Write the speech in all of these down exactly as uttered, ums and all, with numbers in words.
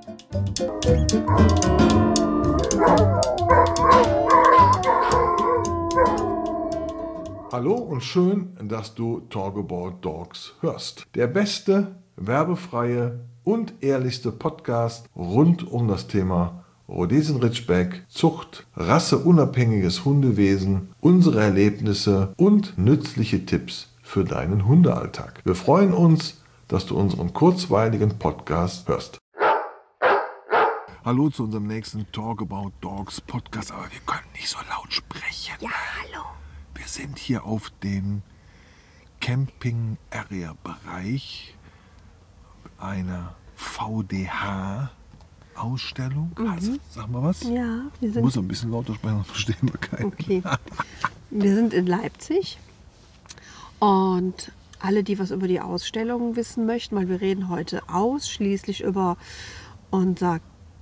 Hallo und schön, dass du Talk About Dogs hörst. Der beste, werbefreie und ehrlichste Podcast rund um das Thema Rhodesian Ridgeback, Zucht, rasseunabhängiges Hundewesen, unsere Erlebnisse und nützliche Tipps für deinen Hundealltag. Wir freuen uns, dass du unseren kurzweiligen Podcast hörst. Hallo zu unserem nächsten Talk About Dogs Podcast, aber wir können nicht so laut sprechen. Ja, hallo. Wir sind hier auf dem Camping-Area-Bereich einer V D H-Ausstellung. Mhm. Also, sag mal was. Ja, wir Ich sind, muss ein bisschen lauter sprechen, sonst verstehen wir keinen. okay. Wir sind in Leipzig und alle, die was über die Ausstellung wissen möchten, weil wir reden heute ausschließlich über unser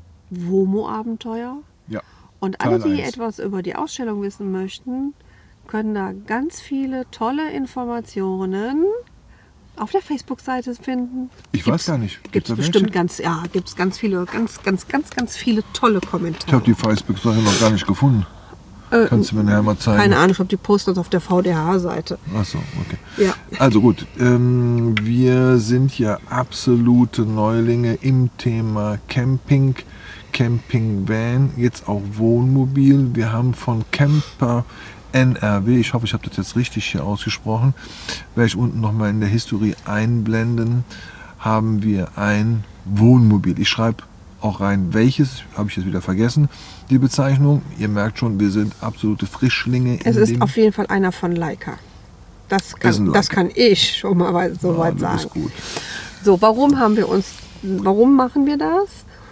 WOMO-Abenteuer. Ja. Und alle, Teil die eins. etwas über die Ausstellung wissen möchten, können da ganz viele tolle Informationen auf der Facebook-Seite finden. Ich weiß gar nicht. Gibt Gibt's es da bestimmt welche? ganz, ja, gibt es ganz viele, ganz, ganz, ganz, ganz viele tolle Ich Kommentare. habe die Facebook-Seite noch gar nicht gefunden. Äh, Kannst du mir nachher mal zeigen? Keine Ahnung, ich glaube, die posten das auf der V D H-Seite. Achso, okay. Ja. Also gut, ähm, wir sind ja absolute Neulinge im Thema Camping, Camping-Van, jetzt auch Wohnmobil. Wir haben von Camper N R W, ich hoffe, ich habe das jetzt richtig hier ausgesprochen, werde ich unten nochmal in der History einblenden, haben wir ein Wohnmobil. Ich schreibe auch rein, welches, habe ich jetzt wieder vergessen, die Bezeichnung. Ihr merkt schon, wir sind absolute Frischlinge. Es in ist dem auf jeden Fall einer von Leica. Das Ist ein kann, Leica. das kann ich schon mal so Ja, weit du sagen. bist gut. So, warum haben wir uns, warum machen wir das?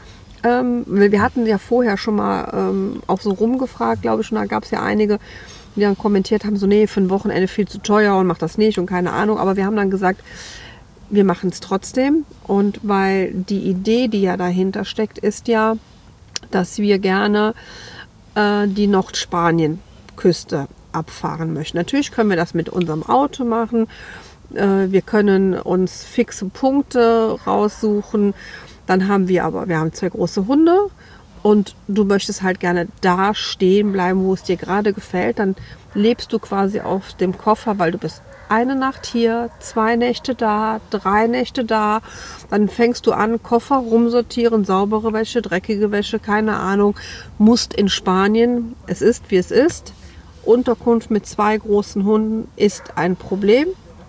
Ähm, weil wir hatten ja vorher schon mal ähm, auch so rumgefragt, glaube ich, und da gab es ja einige, die dann kommentiert haben, so nee, für ein Wochenende viel zu teuer und macht das nicht und keine Ahnung. Aber wir haben dann gesagt, wir machen es trotzdem. Und weil die Idee, die ja dahinter steckt, ist ja, dass wir gerne äh, die Nordspanien-Küste abfahren möchten. Natürlich können wir das mit unserem Auto machen. Äh, wir können uns fixe Punkte raussuchen. Dann haben wir aber, wir haben zwei große Hunde und du möchtest halt gerne da stehen bleiben, wo es dir gerade gefällt. Dann lebst du quasi auf dem Koffer, weil du bist eine Nacht hier, zwei Nächte da, drei Nächte da. Dann fängst du an, Koffer rumsortieren, saubere Wäsche, dreckige Wäsche, keine Ahnung. Musst in Spanien, es ist wie es ist. Unterkunft mit zwei großen Hunden ist ein Problem.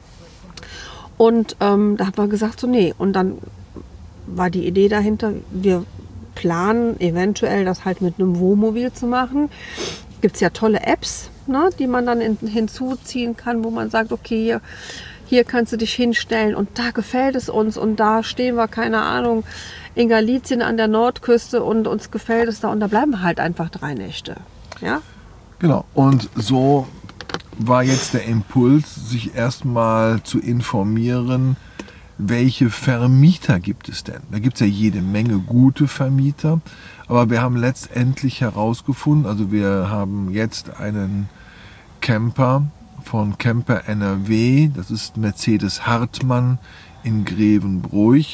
Und ähm, da haben wir gesagt, so nee. Und dann war die Idee dahinter, wir planen eventuell das halt mit einem Wohnmobil zu machen. Gibt es ja tolle Apps, ne, die man dann in, hinzuziehen kann, wo man sagt, okay, hier, hier kannst du dich hinstellen und da gefällt es uns und da stehen wir, keine Ahnung, in Galicien an der Nordküste und uns gefällt es da und da bleiben wir halt einfach drei Nächte. Ja? Genau, und so war jetzt der Impuls, sich erstmal zu informieren, welche Vermieter gibt es denn? Da gibt es ja jede Menge gute Vermieter, aber wir haben letztendlich herausgefunden, also wir haben jetzt einen Camper von Camper N R W, das ist Mercedes Hartmann in Grevenbroich.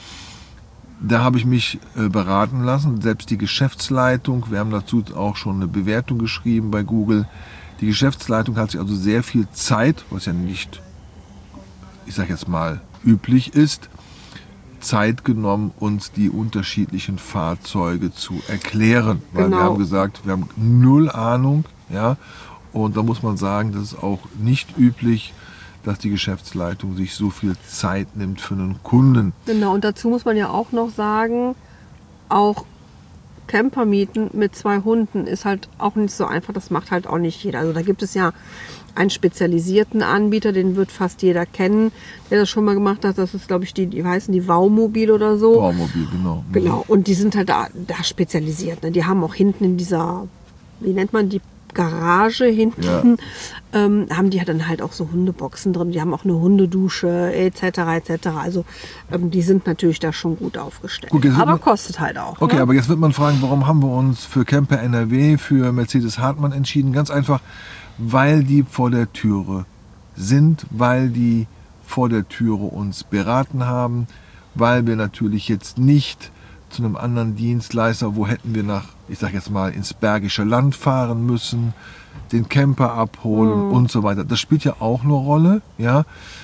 Da habe ich mich äh, beraten lassen, selbst die Geschäftsleitung, wir haben dazu auch schon eine Bewertung geschrieben bei Google. Die Geschäftsleitung hat sich also sehr viel Zeit, was ja nicht, ich sage jetzt mal, üblich ist, Zeit genommen, uns die unterschiedlichen Fahrzeuge zu erklären. Weil Genau. wir haben gesagt, wir haben null Ahnung, ja, und da muss man sagen, das ist auch nicht üblich, dass die Geschäftsleitung sich so viel Zeit nimmt für einen Kunden. Genau, und dazu muss man ja auch noch sagen, auch Camper mieten mit zwei Hunden ist halt auch nicht so einfach, das macht halt auch nicht jeder. Also da gibt es ja einen spezialisierten Anbieter, den wird fast jeder kennen, der das schon mal gemacht hat. Das ist, glaube ich, die, die heißen die Waumobil oder so. Baumobil, genau. Genau, und die sind halt da, da spezialisiert. Ne? Die haben auch hinten in dieser, wie nennt man die, Garage hinten, Ja. ähm, haben die ja dann halt auch so Hundeboxen drin. Die haben auch eine Hundedusche et cetera et cetera. Also ähm, die sind natürlich da schon gut aufgestellt. Gut, jetzt wird aber man- kostet halt auch. Okay, ne? aber jetzt wird man fragen, warum haben wir uns für Camper N R W, für Mercedes Hartmann entschieden? Ganz einfach, weil die vor der Türe sind, weil die vor der Türe uns beraten haben, weil wir natürlich jetzt nicht zu einem anderen Dienstleister, wo hätten wir nach, ich sag jetzt mal, ins Bergische Land fahren müssen, den Camper abholen und so weiter. Das spielt ja auch eine Rolle, ja.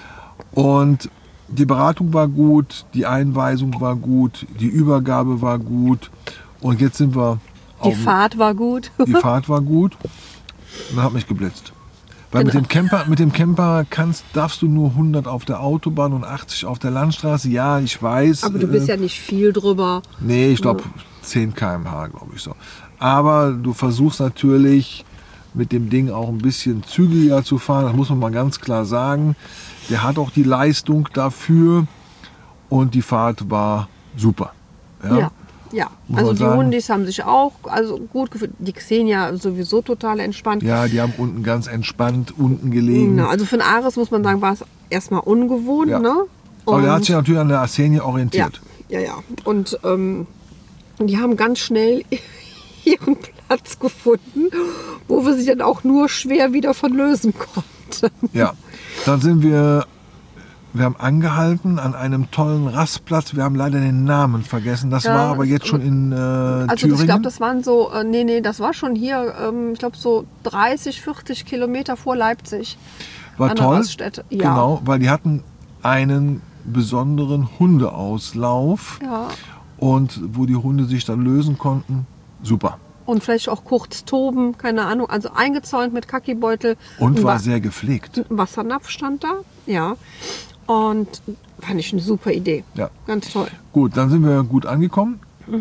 Und die Beratung war gut, die Einweisung war gut, die Übergabe war gut und jetzt sind wir Die auf, Fahrt war gut. die Fahrt war gut und dann hat mich geblitzt. Weil Genau. mit dem Camper, mit dem Camper kannst, darfst du nur hundert auf der Autobahn und achtzig auf der Landstraße. Ja, ich weiß. Aber du bist äh, ja nicht viel drüber. Nee, ich glaube zehn Kilometer pro Stunde, glaube ich so. Aber du versuchst natürlich mit dem Ding auch ein bisschen zügiger zu fahren. Das muss man mal ganz klar sagen. Der hat auch die Leistung dafür und die Fahrt war super. Ja. Ja, ja. Muss Also man die sagen. Hundis haben sich auch also gut gefühlt. Die Xenia sowieso total entspannt. Ja, die haben unten ganz entspannt unten gelegen. Na, also für einen Ares muss man sagen, war es erstmal ungewohnt. Ja. Ne? Aber der hat Und- sich natürlich an der Arsenije ja, orientiert. ja, ja. Und ähm, die haben ganz schnell ihren Platz gefunden, wo wir sie dann auch nur schwer wieder von lösen konnten. Ja. Dann sind wir, wir haben angehalten an einem tollen Rastplatz. Wir haben leider den Namen vergessen. Das Ja, war aber jetzt schon in äh, Also Thüringen. ich glaube, das waren so, äh, nee, nee, das war schon hier, ähm, ich glaube so dreißig, vierzig Kilometer vor Leipzig. war an der toll. Raststätte. Ja. Genau, weil die hatten einen besonderen Hundeauslauf. Ja. Und wo die Hunde sich dann lösen konnten, super. Und vielleicht auch kurz toben, keine Ahnung. Also eingezäunt mit Kackibeutel. Und Ein war Wa- sehr gepflegt. ein Wassernapf stand da, ja. Und fand ich eine super Idee. Ja. Ganz toll. Gut, dann sind wir gut angekommen.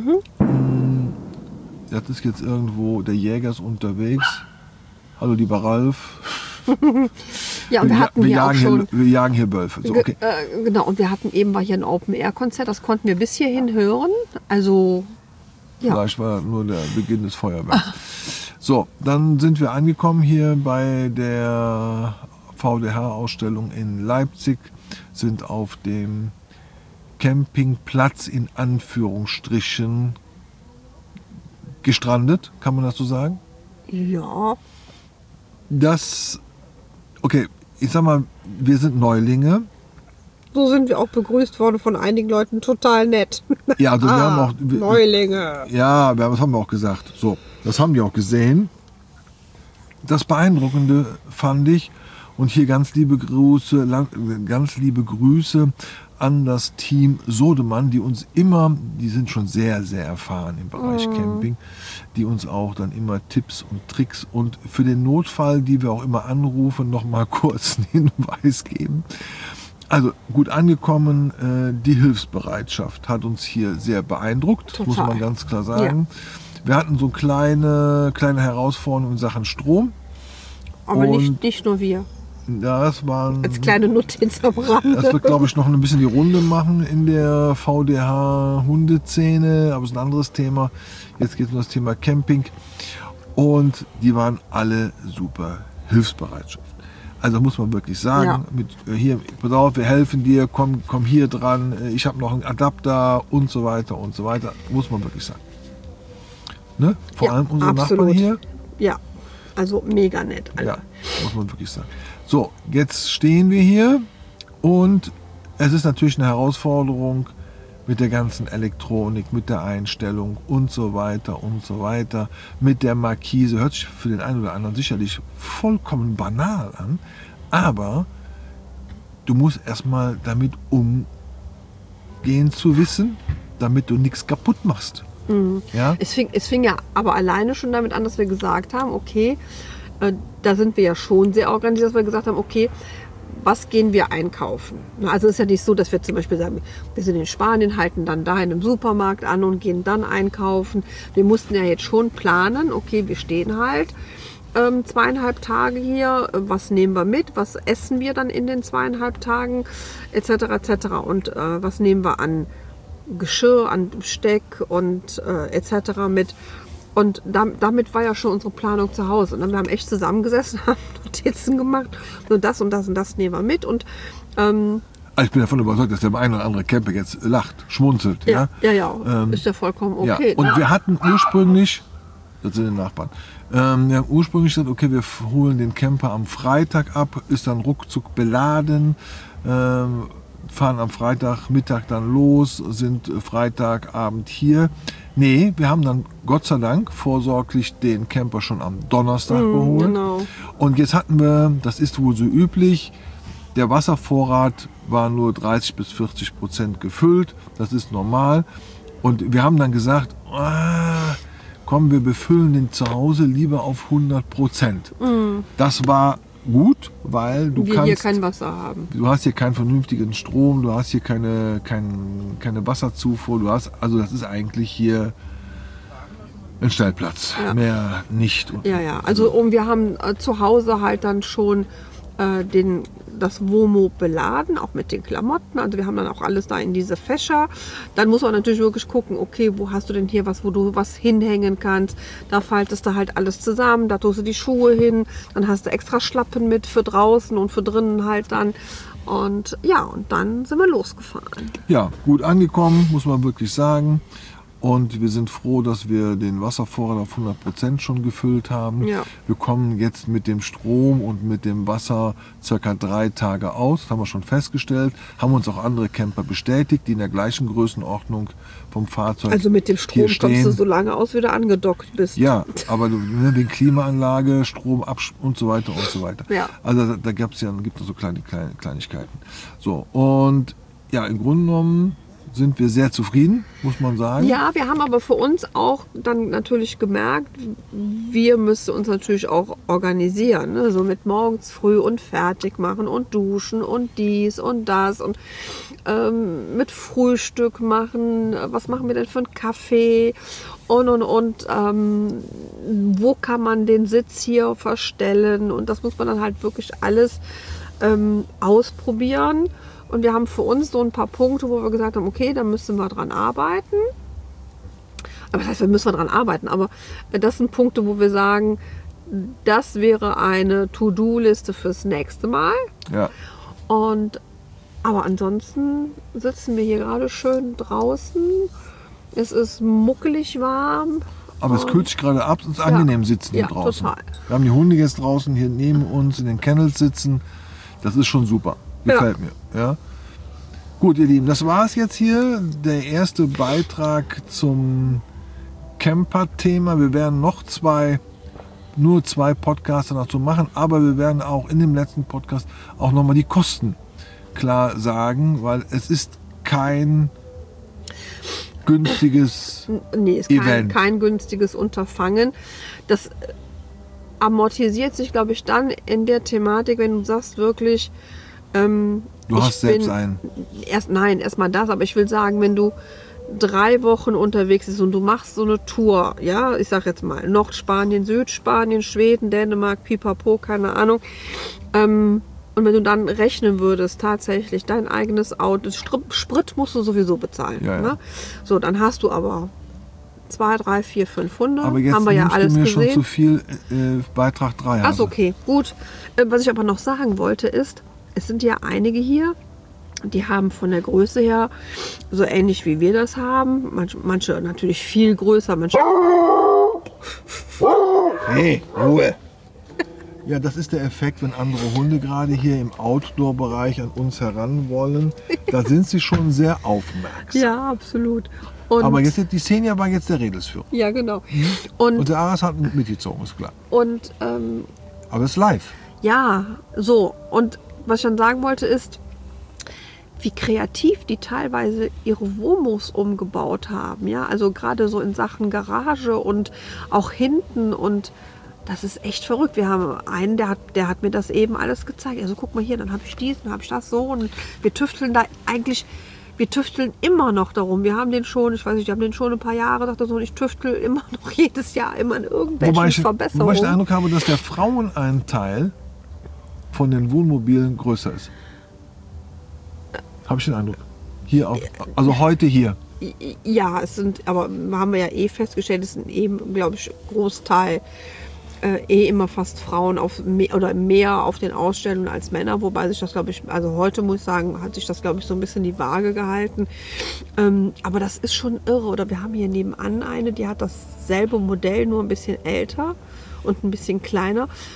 Mhm. Das ist jetzt irgendwo, der Jäger ist unterwegs. Hallo lieber Ralf. Ja, und wir, ja- hatten wir, hier auch jagen schon. hier, wir jagen hier Wölfe. So, okay. Ge- äh, genau, und wir hatten eben war hier ein Open-Air-Konzert, das konnten wir bis hierhin hören. Also, ja. Vielleicht war nur der Beginn des Feuerwerks. So, dann sind wir angekommen hier bei der V D H-Ausstellung in Leipzig, sind auf dem Campingplatz in Anführungsstrichen gestrandet, kann man das so sagen? Ja, Das, okay, ich sag mal, wir sind Neulinge. so sind wir auch begrüßt worden von einigen Leuten, total nett. Ja, also wir haben auch, wir, Neulinge. ja, wir haben- das haben wir auch gesagt. So, das haben die auch gesehen. Das Beeindruckende fand ich, und hier ganz liebe Grüße, lang- ganz liebe Grüße an das Team Sodemann, die uns immer, die sind schon sehr, sehr erfahren im Bereich Camping, die uns auch dann immer Tipps und Tricks und für den Notfall, die wir auch immer anrufen, noch mal kurz einen Hinweis geben. Also gut angekommen, äh, die Hilfsbereitschaft hat uns hier sehr beeindruckt, Total. muss man ganz klar sagen. Wir hatten so kleine, kleine Herausforderungen in Sachen Strom. Aber Und- nicht, nicht nur wir. Ja, das waren, Als kleine Notiz am Rande. das wird, glaube ich, noch ein bisschen die Runde machen in der V D H-Hundeszene, aber es ist ein anderes Thema. Jetzt geht es um das Thema Camping. Und die waren alle super Hilfsbereitschaft. Also muss man wirklich sagen, Ja. mit, äh, hier, pass auf, wir helfen dir, komm, komm hier dran, äh, ich habe noch einen Adapter und so weiter und so weiter. Muss man wirklich sagen. Ne? Vor Ja, allem unsere absolut. Nachbarn hier. Ja, also mega nett. Alter. Ja, muss man wirklich sagen. So, jetzt stehen wir hier und es ist natürlich eine Herausforderung mit der ganzen Elektronik, mit der Einstellung und so weiter und so weiter, mit der Markise. Hört sich für den einen oder anderen sicherlich vollkommen banal an, aber du musst erstmal damit umgehen zu wissen, damit du nichts kaputt machst. Ja? Es fing, es fing ja aber alleine schon damit an, dass wir gesagt haben, okay, äh, da sind wir ja schon sehr organisiert, dass wir gesagt haben, okay, was gehen wir einkaufen? Na, also es ist ja nicht so, dass wir zum Beispiel sagen, wir sind in Spanien, halten dann da in einem Supermarkt an und gehen dann einkaufen. Wir mussten ja jetzt schon planen, okay, wir stehen halt ähm, zweieinhalb Tage hier, äh, was nehmen wir mit, was essen wir dann in den zweieinhalb Tagen, et cetera et cetera. Und äh, was nehmen wir an Geschirr, an Besteck und äh, et cetera mit. Und dam- damit war ja schon unsere Planung zu Hause. Und dann wir haben echt zusammengesessen, haben Notizen gemacht, nur das und das und das nehmen wir mit. Und ähm, Also ich bin davon überzeugt, dass der ein oder andere Camper jetzt lacht, schmunzelt. Ja, ja, ja, ja Ähm, ist ja vollkommen Ja, okay. und wir hatten ursprünglich, das sind die Nachbarn, ähm, wir haben ursprünglich gesagt, okay, wir f- holen den Camper am Freitag ab, ist dann ruckzuck beladen. Ähm, fahren am Freitagmittag dann los, sind Freitagabend hier. Nee, wir haben dann Gott sei Dank vorsorglich den Camper schon am Donnerstag Mhm, geholt. genau. Und jetzt hatten wir, das ist wohl so üblich, der Wasservorrat war nur dreißig bis vierzig Prozent gefüllt. Das ist normal. Und wir haben dann gesagt, ah, komm, wir befüllen den zu Hause lieber auf hundert Prozent. Mhm. Das war gut, weil du Wir kannst... hier kein Wasser haben. Du hast hier keinen vernünftigen Strom, du hast hier keine, kein, keine Wasserzufuhr, du hast, also das ist eigentlich hier ein Stellplatz, Ja. mehr nicht. Und Ja, ja. Also und wir haben äh, zu Hause halt dann schon äh, den, das Womo beladen, auch mit den Klamotten. Also wir haben dann auch alles da in diese Fächer. Dann muss man natürlich wirklich gucken, okay, wo hast du denn hier was, wo du was hinhängen kannst. Da faltest du halt alles zusammen, da tust du die Schuhe hin, dann hast du extra Schlappen mit für draußen und für drinnen halt dann. Und ja, und dann sind wir losgefahren. Ja, gut angekommen, muss man wirklich sagen. Und wir sind froh, dass wir den Wasservorrat auf hundert Prozent schon gefüllt haben. Ja. Wir kommen jetzt mit dem Strom und mit dem Wasser circa drei Tage aus. Das haben wir schon festgestellt. Haben uns auch andere Camper bestätigt, die in der gleichen Größenordnung vom Fahrzeug Also mit dem hier Strom kommst du stehen. so lange aus, wie du angedockt bist. Ja, aber du- ne, wegen Klimaanlage, Strom absch- und so weiter und so weiter. Ja. Also da, da gab's ja, gibt es so kleine, kleine Kleinigkeiten. So, und ja, im Grunde genommen sind wir sehr zufrieden, muss man sagen. Ja, wir haben aber für uns auch dann natürlich gemerkt, wir müssen uns natürlich auch organisieren. Ne? So mit morgens früh und fertig machen und duschen und dies und das und ähm, mit Frühstück machen. Was machen wir denn für einen Kaffee? Und und und. Ähm, wo kann man den Sitz hier verstellen? Und das muss man dann halt wirklich alles ähm, ausprobieren. Und wir haben für uns so ein paar Punkte, wo wir gesagt haben, okay, da müssen wir dran arbeiten. Aber das heißt, wir müssen dran arbeiten. Aber das sind Punkte, wo wir sagen, das wäre eine To-Do-Liste fürs nächste Mal. Ja. Und aber ansonsten sitzen wir hier gerade schön draußen. Es ist muckelig warm. Aber es kühlt sich gerade ab, es ist angenehm sitzen hier Ja, draußen. total. Wir haben die Hunde jetzt draußen hier neben uns in den Kennels sitzen. Das ist schon super. Gefällt mir. Ja. Gut, ihr Lieben, das war es jetzt hier. Der erste Beitrag zum Camper-Thema. Wir werden noch zwei, nur zwei Podcasts dazu machen, aber wir werden auch in dem letzten Podcast auch nochmal die Kosten klar sagen, weil es ist kein günstiges Nee, ist kein, Event. kein günstiges Unterfangen. Das amortisiert sich, glaube ich, dann in der Thematik, wenn du sagst wirklich, ähm, Du ich hast selbst bin einen. Erst, nein, erstmal das, aber ich will sagen, wenn du drei Wochen unterwegs bist und du machst so eine Tour, ja, ich sag jetzt mal Nordspanien, Südspanien, Schweden, Dänemark, Pipapo, keine Ahnung, ähm, und wenn du dann rechnen würdest, tatsächlich dein eigenes Auto, Str- Sprit musst du sowieso bezahlen. Ja, ja. Ne? So, dann hast du aber zwei, drei, vier, fünf Hunde. Aber jetzt haben wir ja nimmst alles du mir gesehen. schon zu viel äh, Beitrag drei. Ach, okay, gut. Äh, Was ich aber noch sagen wollte ist, es sind ja einige hier, die haben von der Größe her so ähnlich wie wir das haben. Manche, manche natürlich viel größer, manche. Hey, Ruhe! Ja, das ist der Effekt, wenn andere Hunde gerade hier im Outdoor-Bereich an uns heran wollen. Da sind sie schon sehr aufmerksam. Ja, absolut. Und, Aber jetzt, die Xenia war jetzt der Redelsführer. ja, genau. Und, Und der Aras hat mitgezogen, ist klar. und ähm, Aber es ist live. ja, so. Und was ich dann sagen wollte ist, wie kreativ die teilweise ihre Womos umgebaut haben. Ja, also gerade so in Sachen Garage und auch hinten, und das ist echt verrückt. Wir haben einen, der hat, der hat mir das eben alles gezeigt. Also guck mal hier, dann habe ich dies, dann habe ich das so, und wir tüfteln da eigentlich, wir tüfteln immer noch darum. Wir haben den schon, ich weiß nicht, wir haben den schon ein paar Jahre, dachte so, und ich tüftel immer noch jedes Jahr immer an irgendwelchen Wobei ich, Verbesserungen. wobei ich den Eindruck habe, dass der Frauenanteil von den Wohnmobilen größer ist. Habe ich den Eindruck. Hier auf, also heute hier. Ja, es sind, aber haben wir ja eh festgestellt, es sind eben, glaube ich, Großteil äh, eh immer fast Frauen auf mehr, oder mehr auf den Ausstellungen als Männer, wobei sich das, glaube ich, also heute muss ich sagen, hat sich das, glaube ich, so ein bisschen die Waage gehalten. Ähm, aber das ist schon irre. Oder wir haben hier nebenan eine, die hat dasselbe Modell, nur ein bisschen älter und ein bisschen kleiner.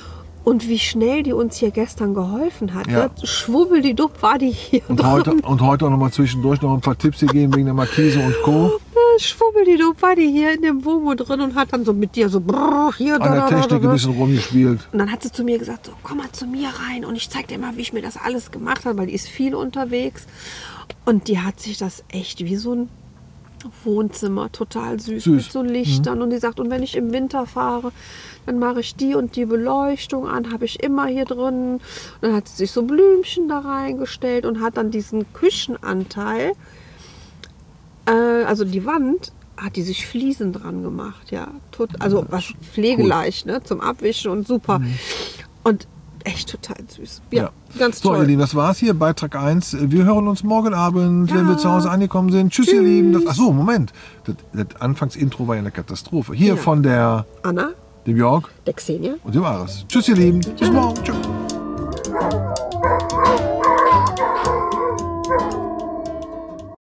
Und wie schnell die uns hier gestern geholfen hat. Ja. Ne? Schwubbeldidupp war die hier Und drin. heute, und heute auch noch mal zwischendurch noch ein paar Tipps gegeben wegen der Markise und Co. Schwubbeldidupp war die hier in dem Womo drin und hat dann so mit dir so brrr, hier An da, der da, da, Technik da. ein bisschen rumgespielt. Und dann hat sie zu mir gesagt, so, komm mal zu mir rein und ich zeig dir mal, wie ich mir das alles gemacht habe, weil die ist viel unterwegs. Und die hat sich das echt wie so ein Wohnzimmer, total süß, Süß. mit so Lichtern. Und die sagt, und wenn ich im Winter fahre, dann mache ich die und die Beleuchtung an, habe ich immer hier drin. Und dann hat sie sich so Blümchen da reingestellt und hat dann diesen Küchenanteil, äh, also die Wand, hat die sich Fliesen dran gemacht. Ja, tot, also was pflegeleicht, ne, zum Abwischen und super. Und echt total süß. Ja, Ja. ganz So, toll. ihr Lieben, das war's hier, Beitrag eins. Wir hören uns morgen Abend, Ja. wenn wir zu Hause angekommen sind. Tschüss, ihr Lieben. Das, ach so, Moment. Das, das Anfangsintro war ja eine Katastrophe. Hier Ja. von der, Anna, dem Jörg der Xenia. und dem Ares. Tschüss, ihr Lieben. Bis morgen. Tschüss.